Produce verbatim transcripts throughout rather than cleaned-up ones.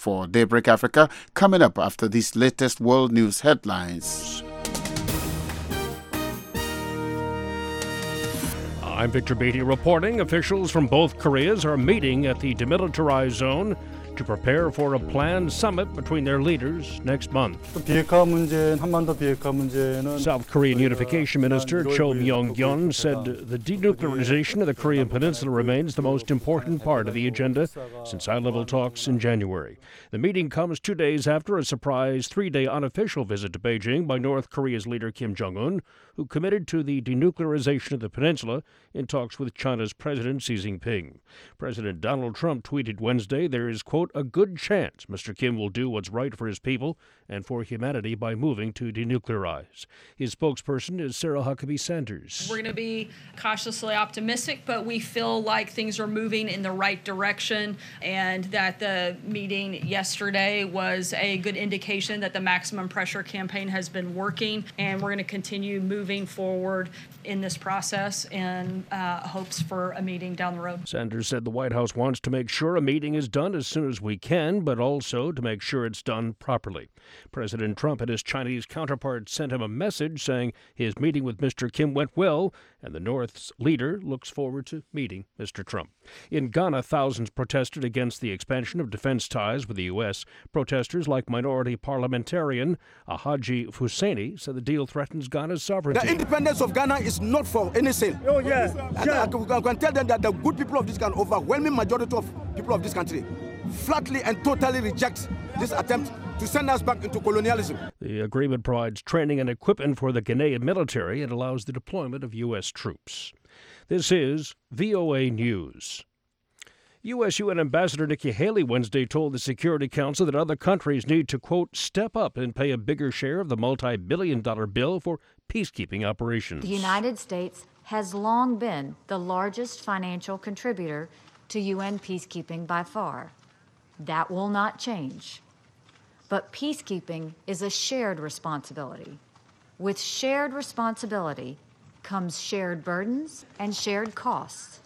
for Daybreak Africa, coming up after these latest world news headlines. I'm Victor Beatty reporting. Officials from both Koreas are meeting at the demilitarized zone to prepare for a planned summit between their leaders next month. South Korean Unification Minister Cho Myong-gyun said the denuclearization of the Korean Peninsula remains the most important part of the agenda since high-level talks in January. The meeting comes two days after a surprise three-day unofficial visit to Beijing by North Korea's leader Kim Jong-un, who committed to the denuclearization of the peninsula in talks with China's President Xi Jinping. President Donald Trump tweeted Wednesday there is, quote, a good chance Mister Kim will do what's right for his people and for humanity by moving to denuclearize. His spokesperson is Sarah Huckabee Sanders. We're going to be cautiously optimistic, but we feel like things are moving in the right direction and that the meeting yesterday was a good indication that the maximum pressure campaign has been working, and we're going to continue moving forward in this process in uh, hopes for a meeting down the road. Sanders said the White House wants to make sure a meeting is done as soon as we can, but also to make sure it's done properly. President Trump and his Chinese counterpart sent him a message saying his meeting with Mister Kim went well, and the North's leader looks forward to meeting Mister Trump. In Ghana, thousands protested against the expansion of defense ties with the U S. Protesters like minority parliamentarian Ahaji Fuseni said the deal threatens Ghana's sovereignty. The independence of Ghana is not for anything. Oh, yeah. yeah. I, I can tell them that the good people of this country, overwhelming majority of people of this country, flatly and totally reject this attempt to send us back into colonialism. The agreement provides training and equipment for the Ghanaian military and allows the deployment of U S troops. This is V O A News. U S U N Ambassador Nikki Haley Wednesday told the Security Council that other countries need to, quote, step up and pay a bigger share of the multi-billion dollar bill for peacekeeping operations. The United States has long been the largest financial contributor to U N peacekeeping by far. That will not change. But peacekeeping is a shared responsibility. With shared responsibility comes shared burdens and shared costs.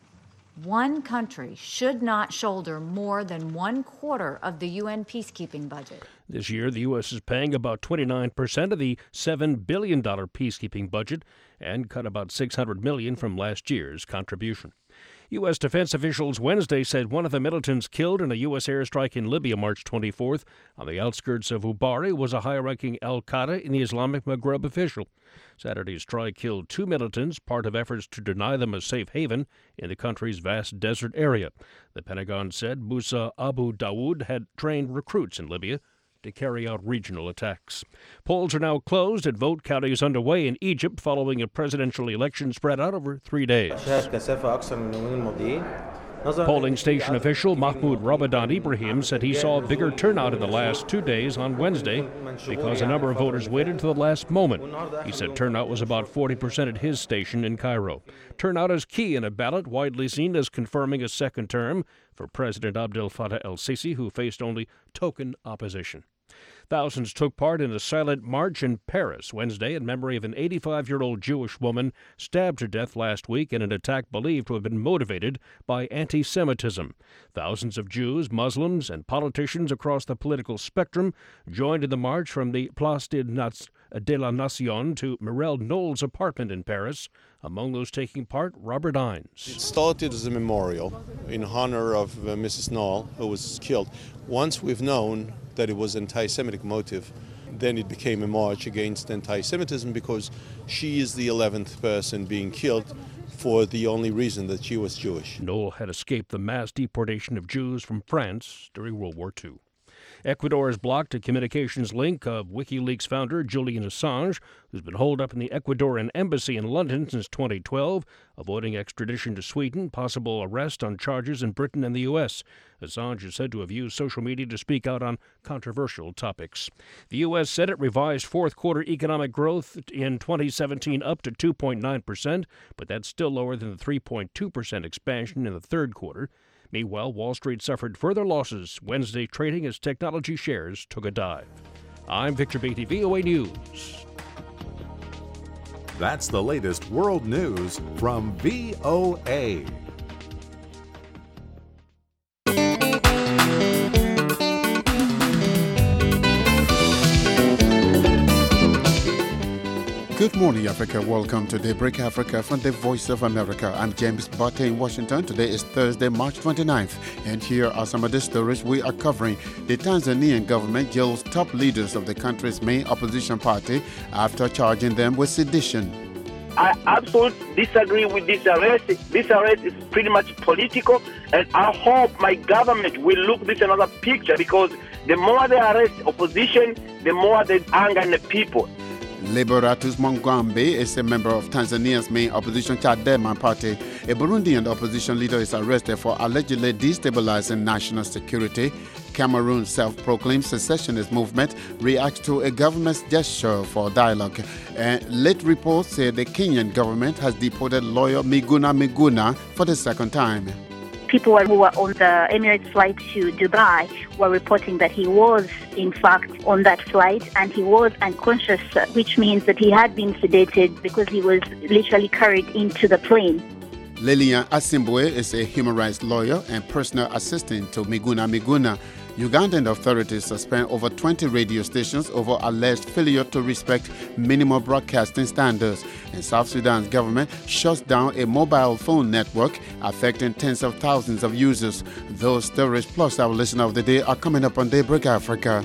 One country should not shoulder more than one quarter of the U N peacekeeping budget. This year, the U S is paying about twenty-nine percent of the seven billion dollars peacekeeping budget and cut about six hundred million dollars from last year's contribution. U S defense officials Wednesday said one of the militants killed in a U S airstrike in Libya March twenty-fourth on the outskirts of Ubari was a high-ranking al-Qaeda in the Islamic Maghreb official. Saturday's strike killed two militants, part of efforts to deny them a safe haven in the country's vast desert area. The Pentagon said Musa Abu Dawood had trained recruits in Libya to carry out regional attacks. Polls are now closed and vote counting is underway in Egypt following a presidential election spread out over three days. Polling station official Mahmoud Ramadan Ibrahim said he saw a bigger turnout in the last two days on Wednesday because a number of voters waited until the last moment. He said turnout was about forty percent at his station in Cairo. Turnout is key in a ballot widely seen as confirming a second term for President Abdel Fattah el-Sisi, who faced only token opposition. Thousands took part in a silent march in Paris Wednesday in memory of an eighty-five-year-old Jewish woman stabbed to death last week in an attack believed to have been motivated by anti-Semitism. Thousands of Jews, Muslims, and politicians across the political spectrum joined in the march from the Place de, Naz- de la Nation to Mirelle Knowles' apartment in Paris. Among those taking part, Robert Hines. It started as a memorial in honor of uh, Missus Knoll, who was killed. Once we've known that it was anti-Semitic motive, then it became a march against anti-Semitism because she is the eleventh person being killed for the only reason that she was Jewish. Knoll had escaped the mass deportation of Jews from France during World War Two. Ecuador has blocked a communications link of WikiLeaks founder Julian Assange, who's been holed up in the Ecuadorian embassy in London since twenty twelve, avoiding extradition to Sweden, possible arrest on charges in Britain and the U S. Assange is said to have used social media to speak out on controversial topics. The U S said it revised fourth-quarter economic growth in twenty seventeen up to two point nine percent, but that's still lower than the three point two percent expansion in the third quarter. Meanwhile, Wall Street suffered further losses Wednesday trading as technology shares took a dive. I'm Victor Beatty, V O A News. That's the latest world news from V O A. Good morning, Africa. Welcome to Daybreak Africa from the Voice of America. I'm James Butte in Washington. Today is Thursday, March twenty-ninth. And here are some of the stories we are covering. The Tanzanian government jails top leaders of the country's main opposition party after charging them with sedition. I absolutely disagree with this arrest. This arrest is pretty much political, and I hope my government will look this another picture, because the more they arrest opposition, the more they anger the people. Liberatus Mugambe is a member of Tanzania's main opposition Chadema party. A Burundian opposition leader is arrested for allegedly destabilizing national security. Cameroon's self-proclaimed secessionist movement reacts to a government's gesture for dialogue. Uh, late reports say the Kenyan government has deported lawyer Miguna Miguna for the second time. People who were on the Emirates flight to Dubai were reporting that he was, in fact, on that flight and he was unconscious, which means that he had been sedated because he was literally carried into the plane. Lilian Asimbwe is a human rights lawyer and personal assistant to Miguna Miguna. Ugandan authorities suspend over twenty radio stations over alleged failure to respect minimum broadcasting standards. And South Sudan's government shuts down a mobile phone network affecting tens of thousands of users. Those stories plus our listener of the day are coming up on Daybreak Africa.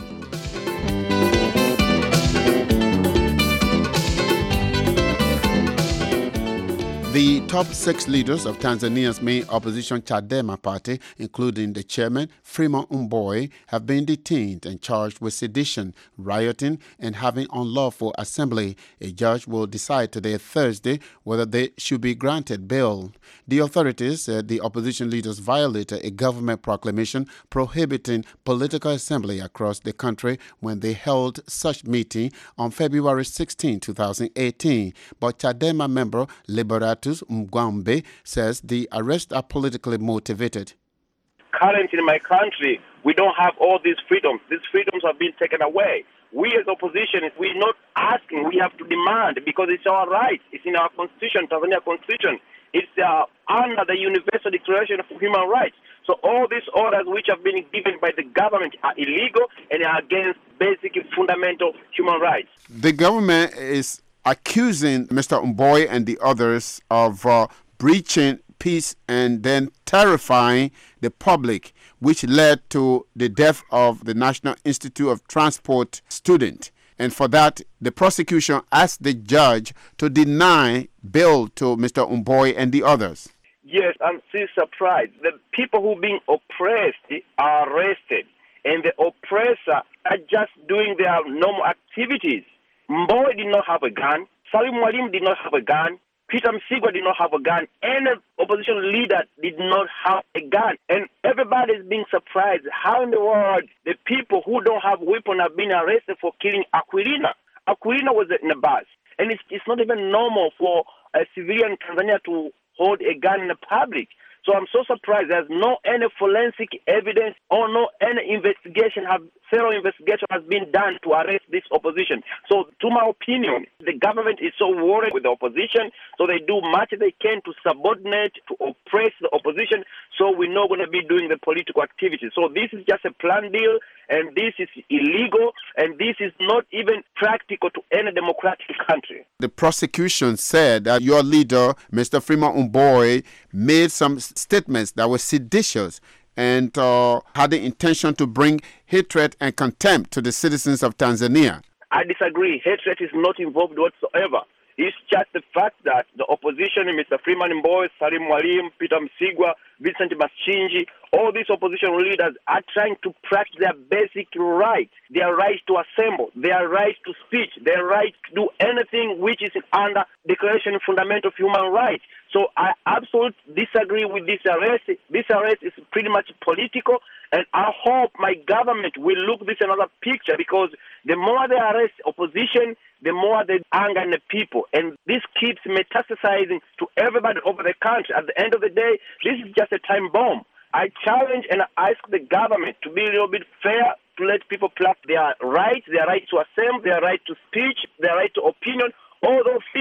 The top six leaders of Tanzania's main opposition Chadema party, including the chairman, Freeman Mbowe, have been detained and charged with sedition, rioting, and having unlawful assembly. A judge will decide today, Thursday, whether they should be granted bail. The authorities said the opposition leaders violated a government proclamation prohibiting political assembly across the country when they held such meeting on February sixteenth, twenty eighteen. But Chadema member Liberatus Mugambe says the arrests are politically motivated. Currently in my country, we don't have all these freedoms. These freedoms have been taken away. We as opposition, we're not asking, we have to demand, because it's our right. It's in our constitution, Tanzania constitution. It's uh, under the Universal Declaration of Human Rights. So all these orders which have been given by the government are illegal and are against basic fundamental human rights. The government is accusing Mister Mbowe and the others of uh, breaching peace and then terrifying the public, which led to the death of the National Institute of Transport student. And for that, the prosecution asked the judge to deny bail to Mister Mbowe and the others. Yes, I'm still surprised. The people who are being oppressed are arrested, and the oppressor are just doing their normal activities. Mbowe did not have a gun. Salim Mwalimu did not have a gun. Peter Msigwa did not have a gun. Any opposition leader did not have a gun. And everybody is being surprised. How in the world the people who don't have weapons have been arrested for killing Aquilina? Aquilina was in a bus. And it's, it's not even normal for a civilian in Tanzania to hold a gun in the public. So I'm so surprised. There's no any forensic evidence or no any investigation, have thorough investigation has been done to arrest this opposition. So to my opinion, the government is so worried with the opposition, so they do much they can to subordinate, to oppress the opposition, so we're not going to be doing the political activities. So this is just a planned deal, and this is illegal, and this is not even practical to any democratic country. The prosecution said that your leader, Mister Freeman Mbowe, made some statements that were seditious and uh, had the intention to bring hatred and contempt to the citizens of Tanzania. I disagree. Hatred is not involved whatsoever. It's just the fact that the opposition, Mister Freeman Mbowe, Salim Mwalimu, Peter Msigwa, Vincent Mashinji, all these opposition leaders are trying to practice their basic right, their right to assemble, their right to speech, their right to do anything which is under Declaration of Fundamental Human Rights. So I absolutely disagree with this arrest. This arrest is pretty much political, and I hope my government will look this another picture, because the more they arrest opposition, the more they anger the people. And this keeps metastasizing to everybody over the country. At the end of the day, this is just a time bomb. I challenge and I ask the government to be a little bit fair, to let people practice their rights, their right to assemble, their right to speech, their right to opinion, all those things.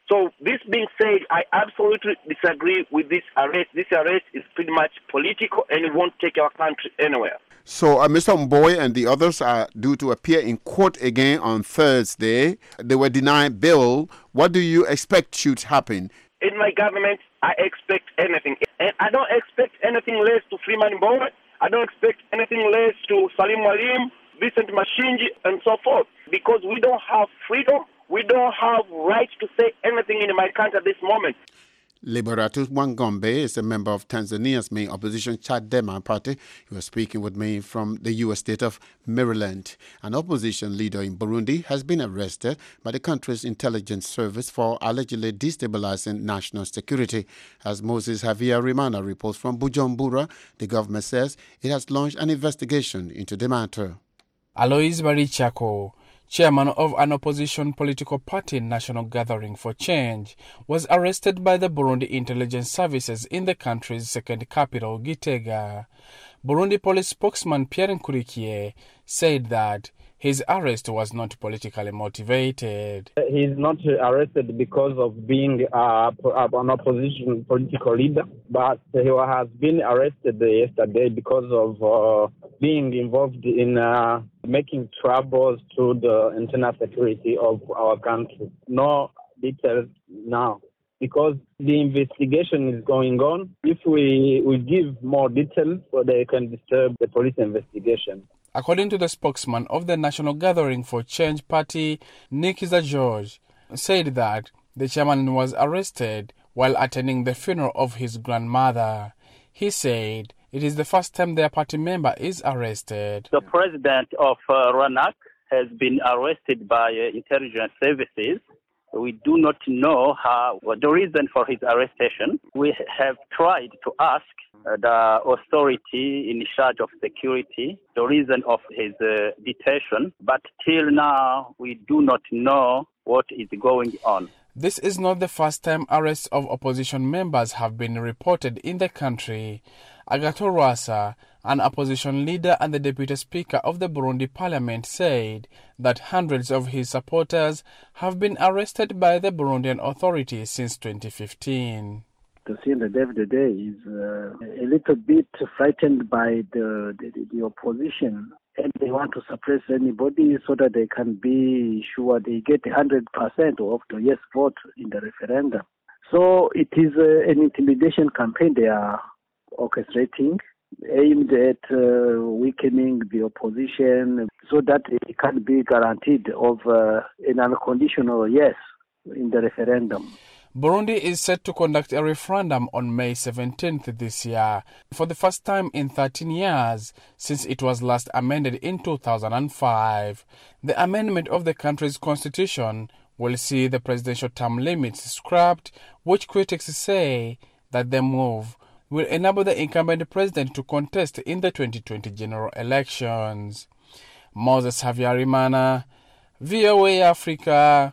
So this being said, I absolutely disagree with this arrest. This arrest is pretty much political and it won't take our country anywhere. So uh, Mister Mbowe and the others are due to appear in court again on Thursday. They were denied bail. What do you expect should happen? In my government, I expect anything. And I don't expect anything less to Freeman Mbowe. I don't expect anything less to Salim Mwalimu, Vincent Mashinji, and so forth. Because we don't have freedom. We don't have right to say anything in my country at this moment. Liberatus Wangombe is a member of Tanzania's main opposition Chadema party. He was speaking with me from the U S state of Maryland. An opposition leader in Burundi has been arrested by the country's intelligence service for allegedly destabilizing national security. As Moses Javier Rimana reports from Bujumbura, the government says it has launched an investigation into the matter. Alois Barichako, chairman of an opposition political party, National Gathering for Change, was arrested by the Burundi intelligence services in the country's second capital, Gitega. Burundi police spokesman Pierre Nkurikiye said that his arrest was not politically motivated. He's not arrested because of being uh, an opposition political leader, but he has been arrested yesterday because of uh, being involved in uh, making troubles to the internal security of our country. No details now, because the investigation is going on. If we, we give more details, so they can disturb the police investigation. According to the spokesman of the National Gathering for Change party, Nikiza George, said that the chairman was arrested while attending the funeral of his grandmother. He said it is the first time their party member is arrested. The president of uh, RANAC has been arrested by uh, intelligence services. We do not know how, what the reason for his arrestation. We have tried to ask uh, the authority in charge of security the reason of his uh, detention, but till now we do not know what is going on. This is not the first time arrests of opposition members have been reported in the country. Agathon Rwasa, an opposition leader and the deputy speaker of the Burundi parliament, said that hundreds of his supporters have been arrested by the Burundian authorities since twenty fifteen. To see the day of the day is uh, a little bit frightened by the, the, the opposition, and they want to suppress anybody so that they can be sure they get one hundred percent of the yes vote in the referendum. So it is uh, an intimidation campaign they are orchestrating, aimed at uh, weakening the opposition so that it can be guaranteed of uh, an unconditional yes in the referendum. Burundi is set to conduct a referendum on May seventeenth this year, for the first time in thirteen years since it was last amended in two thousand five. The amendment of the country's constitution will see the presidential term limits scrapped, which critics say that the move will enable the incumbent president to contest in the twenty twenty general elections. Moses Havyarimana, V O A Africa,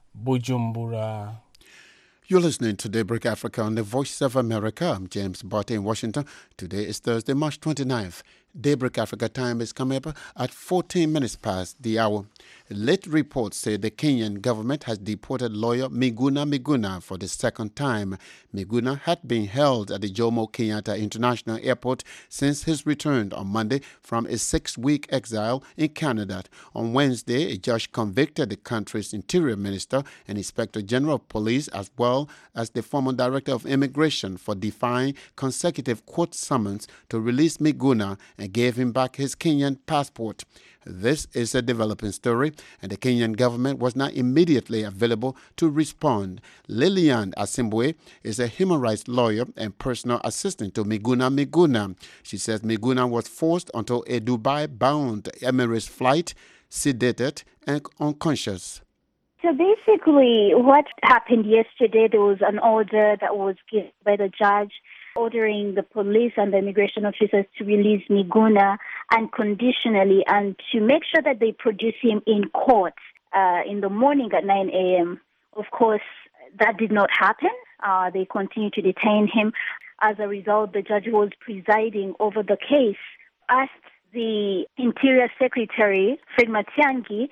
Bujumbura. You're listening to Daybreak Africa on the Voice of America. I'm James Botte in Washington. Today is Thursday, March twenty-ninth. Daybreak Africa time is coming up at fourteen minutes past the hour. Late reports say the Kenyan government has deported lawyer Miguna Miguna for the second time. Miguna had been held at the Jomo Kenyatta International Airport since his return on Monday from a six-week exile in Canada. On Wednesday, a judge convicted the country's Interior Minister and Inspector General of Police, as well as the former Director of Immigration, for defying consecutive court summons to release Miguna and gave him back his Kenyan passport. This is a developing story, and the Kenyan government was not immediately available to respond. Lillian Asimbwe is a human rights lawyer and personal assistant to Miguna Miguna. She says Miguna was forced onto a Dubai-bound Emirates flight, sedated and unconscious. So basically, what happened yesterday, there was an order that was given by the judge ordering the police and the immigration officers to release Miguna unconditionally and to make sure that they produce him in court uh, in the morning at nine a.m. Of course, that did not happen. Uh, they continued to detain him. As a result, the judge who was presiding over the case asked the Interior Secretary, Fred Matiang'i,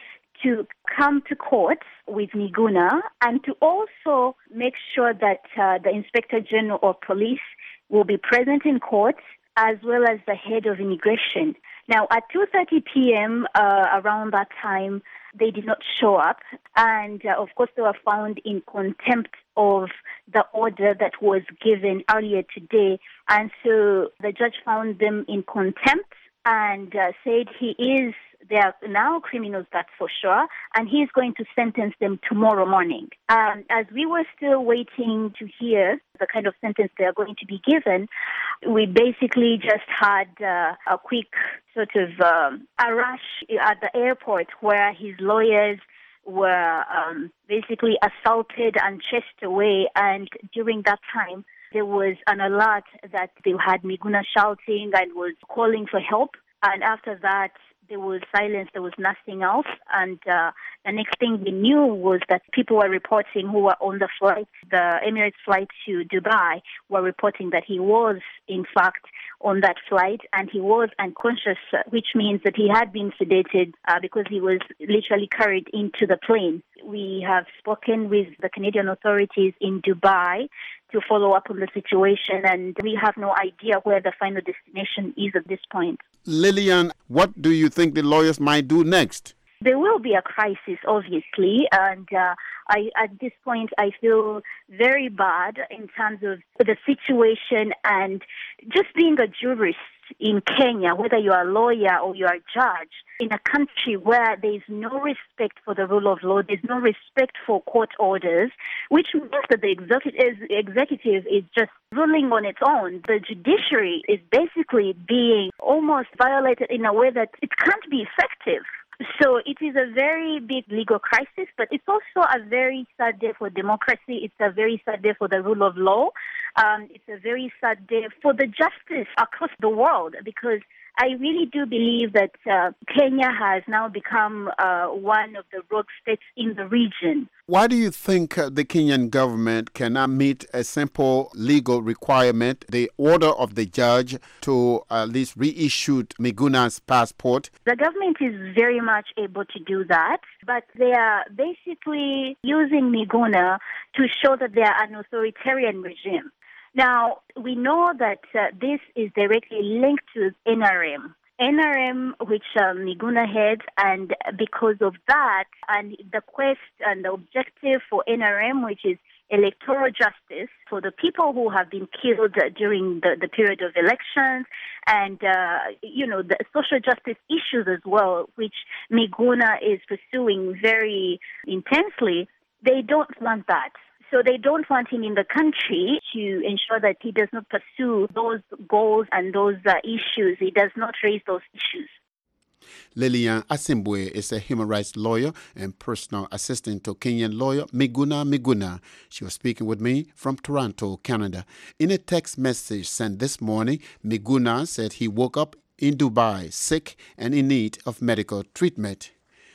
to come to court with Miguna and to also make sure that uh, the Inspector General of Police will be present in court, as well as the head of immigration. Now, at two thirty p.m., uh, around that time, they did not show up. And, uh, of course, they were found in contempt of the order that was given earlier today. And so the judge found them in contempt and uh, said he is, they are now criminals, that's for sure, and he's going to sentence them tomorrow morning. Um, as we were still waiting to hear the kind of sentence they are going to be given, we basically just had uh, a quick sort of um, a rush at the airport where his lawyers were um, basically assaulted and chased away, and during that time, there was an alert that they had Miguna shouting and was calling for help. And after that, there was silence. There was nothing else. And uh, the next thing we knew was that people were reporting who were on the flight, the Emirates flight to Dubai, were reporting that he was, in fact, on that flight and he was unconscious, which means that he had been sedated uh, because he was literally carried into the plane. We have spoken with the Canadian authorities in Dubai to follow up on the situation, and we have no idea where the final destination is at this point. Lillian, what do you think the lawyers might do next? There will be a crisis, obviously, and uh, I, at this point I feel very bad in terms of the situation and just being a jurist in Kenya, whether you're a lawyer or you're a judge, in a country where there's no respect for the rule of law, there's no respect for court orders, which means that the executive, executive is just ruling on its own. The judiciary is basically being almost violated in a way that it can't be effective. So it is a very big legal crisis, but it's also a very sad day for democracy. It's a very sad day for the rule of law. Um, it's a very sad day for the justice across the world, because I really do believe that uh, Kenya has now become uh, one of the rogue states in the region. Why do you think uh, the Kenyan government cannot meet a simple legal requirement, the order of the judge to at least reissue Miguna's passport? The government is very much able to do that, but they are basically using Miguna to show that they are an authoritarian regime. Now, we know that uh, this is directly linked to N R M. N R M, which um, Miguna heads, and because of that, and the quest and the objective for N R M, which is electoral justice for the people who have been killed uh, during the, the period of elections, and, uh, you know, the social justice issues as well, which Miguna is pursuing very intensely, they don't want that. So they don't want him in the country to ensure that he does not pursue those goals and those uh, issues. He does not raise those issues. Lillian Asimbwe is a human rights lawyer and personal assistant to Kenyan lawyer Miguna Miguna. She was speaking with me from Toronto, Canada. In a text message sent this morning, Miguna said he woke up in Dubai sick and in need of medical treatment.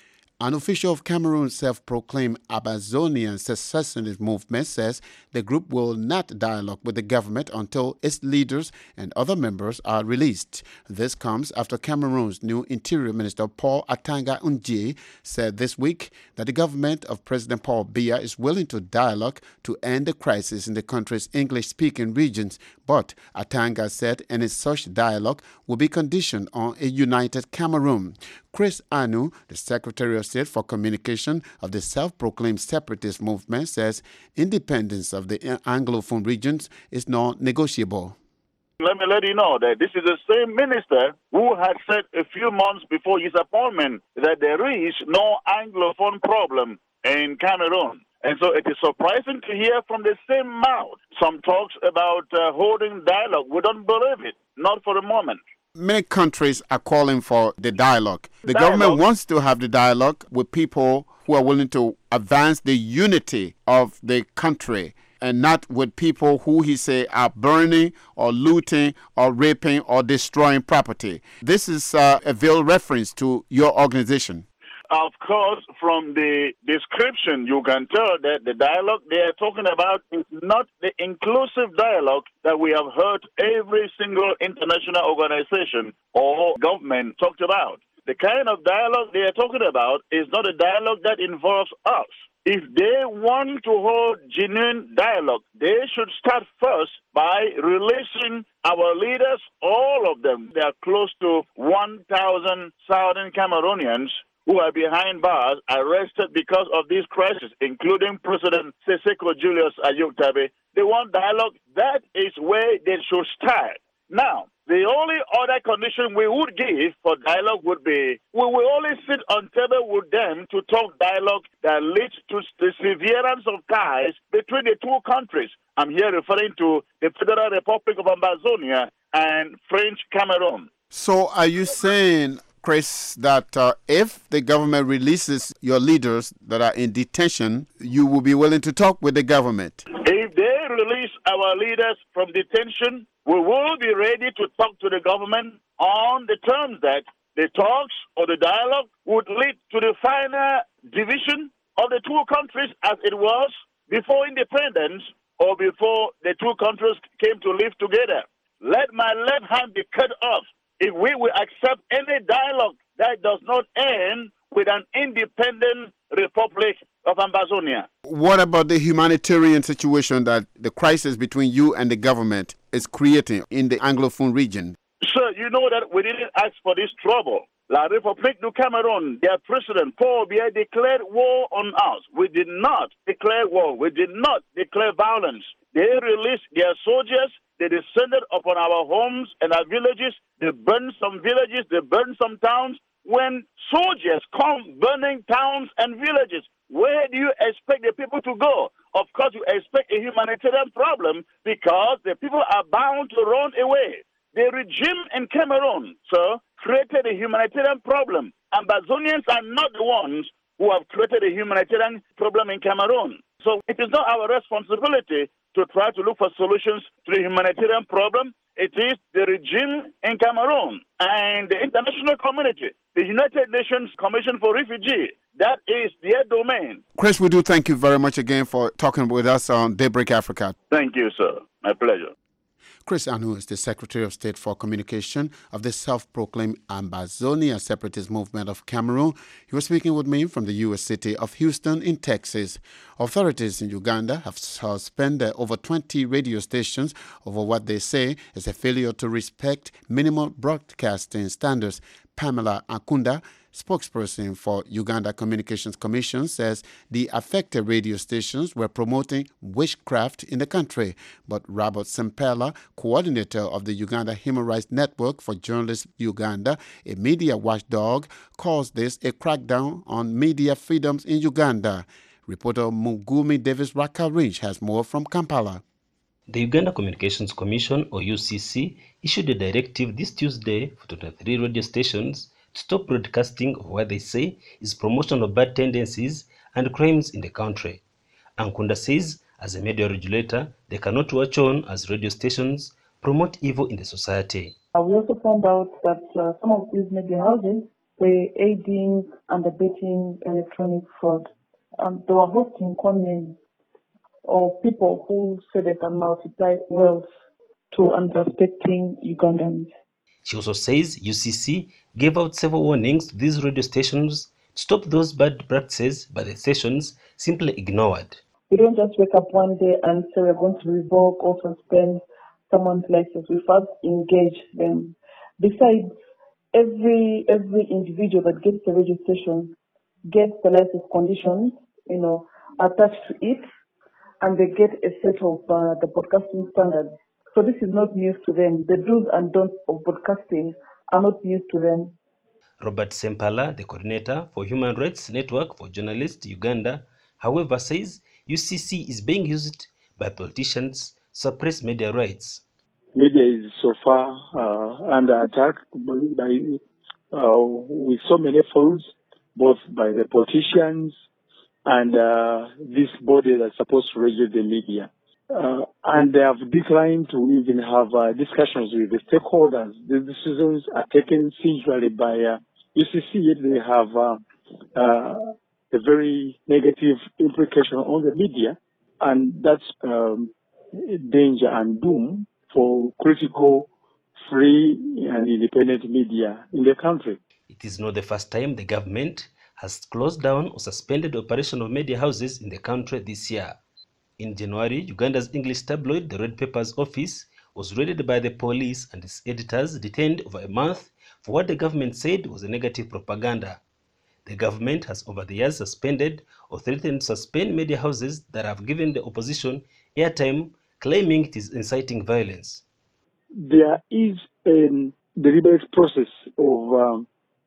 An official of Cameroon's self-proclaimed Amazonian secessionist movement says the group will not dialogue with the government until its leaders and other members are released. This comes after Cameroon's new Interior Minister Paul Atanga Nji said this week that the government of President Paul Biya is willing to dialogue to end the crisis in the country's English-speaking regions, but Atanga said any such dialogue will be conditioned on a united Cameroon. Chris Anu, the Secretary of State for Communication of the self-proclaimed separatist movement, says independence of the Anglophone regions is non-negotiable. Let me let you know that this is the same minister who had said a few months before his appointment that there is no Anglophone problem in Cameroon. And so it is surprising to hear from the same mouth some talks about uh, holding dialogue. We don't believe it, not for a moment. Many countries are calling for the dialogue. The dialogue. government wants to have the dialogue with people who are willing to advance the unity of the country and not with people who he say are burning or looting or raping or destroying property. This is uh, a veiled reference to your organization. Of course, from the description, you can tell that the dialogue they are talking about is not the inclusive dialogue that we have heard every single international organization or government talked about. the kind of dialogue they are talking about is not a dialogue that involves us. If they want to hold genuine dialogue, they should start first by releasing our leaders, all of them. There are close to one thousand Southern Cameroonians who are behind bars, arrested because of this crisis, including President Seseko Julius Ayuk-Tabe. They want dialogue. That is where they should start. Now, the only other condition we would give for dialogue would be we will only sit on table with them to talk dialogue that leads to the severance of ties between the two countries. I'm here referring to the Federal Republic of Ambazonia and French Cameroon. So are you saying, Chris, that uh, if the government releases your leaders that are in detention, you will be willing to talk with the government? If they release our leaders from detention, we will be ready to talk to the government on the terms that the talks or the dialogue would lead to the final division of the two countries as it was before independence or before the two countries came to live together. Let my left hand be cut off if we will accept any dialogue that does not end with an independent Republic of Ambazonia. What about the humanitarian situation that the crisis between you and the government is creating in the Anglophone region? Sir, you know that we didn't ask for this trouble. La République du Cameroon, their president, Paul Biya, declared war on us. We did not declare war. We did not declare violence. They released their soldiers. They descended upon our homes and our villages. They burned some villages. They burned some towns. When soldiers come burning towns and villages, where do you expect the people to go? Of course, you expect a humanitarian problem because the people are bound to run away. The regime in Cameroon, sir, created a humanitarian problem. Ambazonians are not the ones who have created a humanitarian problem in Cameroon. So it is not our responsibility to try to look for solutions to the humanitarian problem. It is the regime in Cameroon and the international community, the United Nations Commission for Refugees. That is their domain. Chris, we do thank you very much again for talking with us on Daybreak Africa. Thank you, sir. My pleasure. Chris Anu is the Secretary of State for Communication of the self-proclaimed Ambazonia Separatist Movement of Cameroon. He was speaking with me from the U S city of Houston in Texas. Authorities in Uganda have suspended over twenty radio stations over what they say is a failure to respect minimal broadcasting standards. Pamela Akunda, spokesperson for Uganda Communications Commission, says the affected radio stations were promoting witchcraft in the country. But Robert Sempela, coordinator of the Uganda Human Rights Network for Journalists Uganda, a media watchdog, calls this a crackdown on media freedoms in Uganda. Reporter Mugumi Davis Rakarinch has more from Kampala. The Uganda Communications Commission, or U C C, issued a directive this Tuesday for twenty-three radio stations to stop broadcasting of what they say is promotion of bad tendencies and crimes in the country. Ankunda says, as a media regulator, they cannot watch on as radio stations promote evil in the society. Uh, we also found out that uh, some of these media houses were aiding and abetting electronic fraud. Um, they were hosting comments of people who said they can multiply wealth to unsuspecting Ugandans. She also says U C C gave out several warnings to these radio stations to stop those bad practices, but the stations simply ignored. We don't just wake up one day and say we're going to revoke or suspend someone's license. We first engage them. Besides, every every individual that gets a radio station gets the license conditions, you know, attached to it, and they get a set of uh, the broadcasting standards. So this is not news to them. The do's and don'ts of broadcasting are not news to them. Robert Sempala, the coordinator for Human Rights Network for Journalists Uganda, however, says U C C is being used by politicians to suppress media rights. Media is so far uh, under attack by, uh, with so many faults, both by the politicians and uh, this body that's supposed to regulate the media. Uh, and they have declined to even have uh, discussions with the stakeholders. The decisions are taken usually by uh, U C C, yet they have uh, uh, a very negative implication on the media, and that's um, danger and doom for critical, free and independent media in the country. It is not the first time the government has closed down or suspended operation of media houses in the country this year. In January, Uganda's English tabloid, The Red Paper's office, was raided by the police and its editors detained over a month for what the government said was a negative propaganda. The government has over the years suspended or threatened to suspend media houses that have given the opposition airtime, claiming it is inciting violence. There is a deliberate process of um,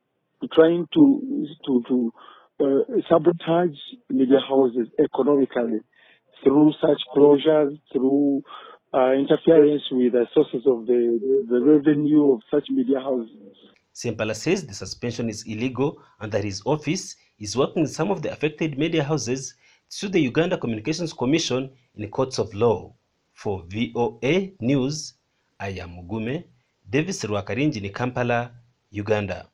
trying to to, to uh, sabotage media houses economically through such closures, through uh, interference with the sources of the, the revenue of such media houses. Sempala says the suspension is illegal and that his office is working with some of the affected media houses to sue the Uganda Communications Commission in courts of law. For V O A News, I am Mugume Davis Rwakarinji in Kampala, Uganda.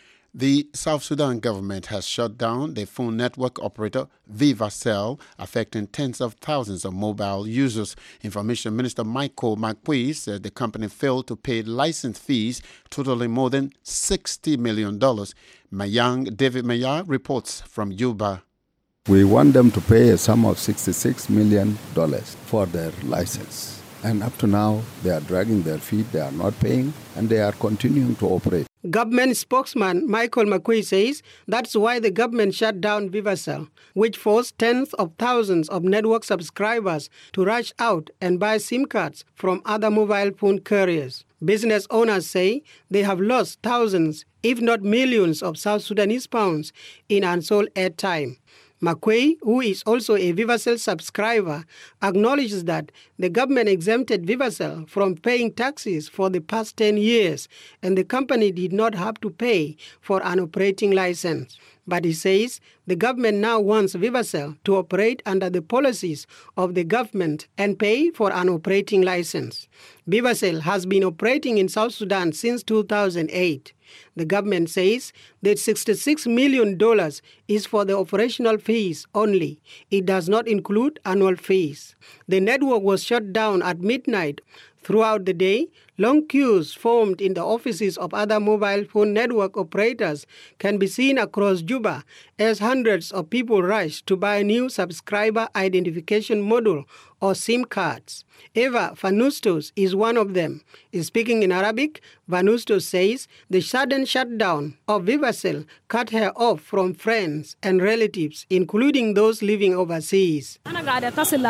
The South Sudan government has shut down the phone network operator VivaCell, affecting tens of thousands of mobile users. Information Minister Michael Makwei said the company failed to pay license fees totaling more than sixty million dollars. Mayang David Mayar reports from Juba. We want them to pay a sum of sixty-six million dollars for their license. And up to now, they are dragging their feet, they are not paying, and they are continuing to operate. Government spokesman Michael Makwei says that's why the government shut down VivaCell, which forced tens of thousands of network subscribers to rush out and buy SIM cards from other mobile phone carriers. Business owners say they have lost thousands, if not millions, of South Sudanese pounds in unsold airtime. Makwei, who is also a VivaCell subscriber, acknowledges that the government exempted VivaCell from paying taxes for the past ten years, and the company did not have to pay for an operating license. But he says the government now wants VivaCell to operate under the policies of the government and pay for an operating license. VivaCell has been operating in South Sudan since two thousand eight. The government says that sixty-six million dollars is for the operational fees only. It does not include annual fees. The network was shut down at midnight. Throughout the day, long queues formed in the offices of other mobile phone network operators can be seen across Juba as hundreds of people rush to buy new subscriber identification module or SIM cards. Eva Vanustos is one of them. Speaking in Arabic, Vanustos says the sudden shutdown of VivaCell cut her off from friends and relatives, including those living overseas. I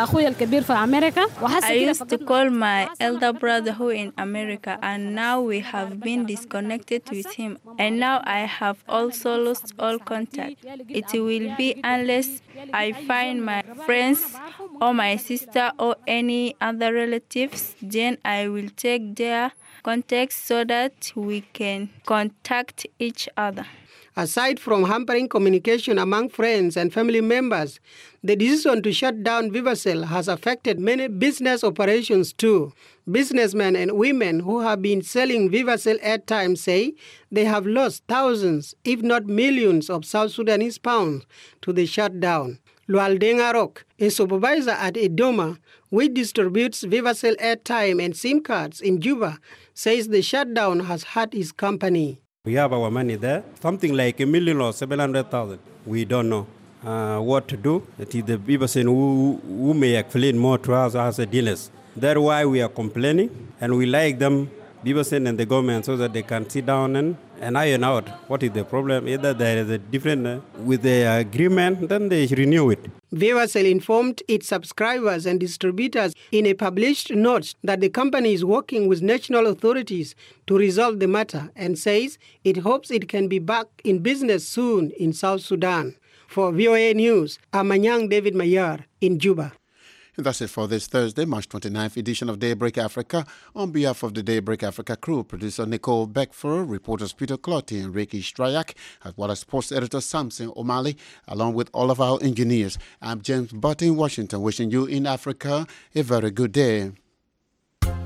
used to call my elder brother who in America, and now we have been disconnected with him, and now I have also lost all contact. It will be unless I find my friends or my sister or any other relatives, then I will take their contacts so that we can contact each other. Aside from hampering communication among friends and family members, the decision to shut down VivaCell has affected many business operations too. Businessmen and women who have been selling VivaCell airtime say they have lost thousands, if not millions, of South Sudanese pounds to the shutdown. Lualdenga Rock, a supervisor at Edoma, which distributes VivaCell airtime and SIM cards in Juba, says the shutdown has hurt his company. We have our money there, something like a million or seven hundred thousand. We don't know uh, what to do. It is the VivaCell who, who may explain more to us as a dealers. That's why we are complaining, and we like them, VivaCell and the government, so that they can sit down and, and iron out what is the problem. Either there is a different, uh, with the agreement, then they renew it. VivaCell informed its subscribers and distributors in a published note that the company is working with national authorities to resolve the matter and says it hopes it can be back in business soon in South Sudan. For V O A News, I'm Manyang David Mayar in Juba. And that's it for this Thursday, March twenty-ninth edition of Daybreak Africa. On behalf of the Daybreak Africa crew, producer Nicole Beckford, reporters Peter Clotty and Ricky Strayak, as well as sports editor Samson O'Malley, along with all of our engineers, I'm James Butt in Washington, wishing you in Africa a very good day.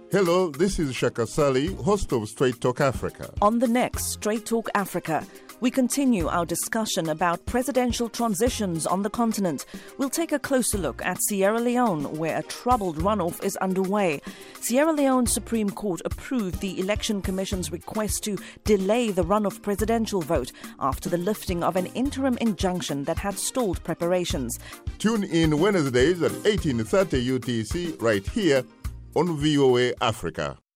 Hello, this is Shaka Sali, host of Straight Talk Africa. On the next Straight Talk Africa, we continue our discussion about presidential transitions on the continent. We'll take a closer look at Sierra Leone, where a troubled runoff is underway. Sierra Leone's Supreme Court approved the Election Commission's request to delay the runoff presidential vote after the lifting of an interim injunction that had stalled preparations. Tune in Wednesdays at eighteen thirty U T C right here on V O A Africa.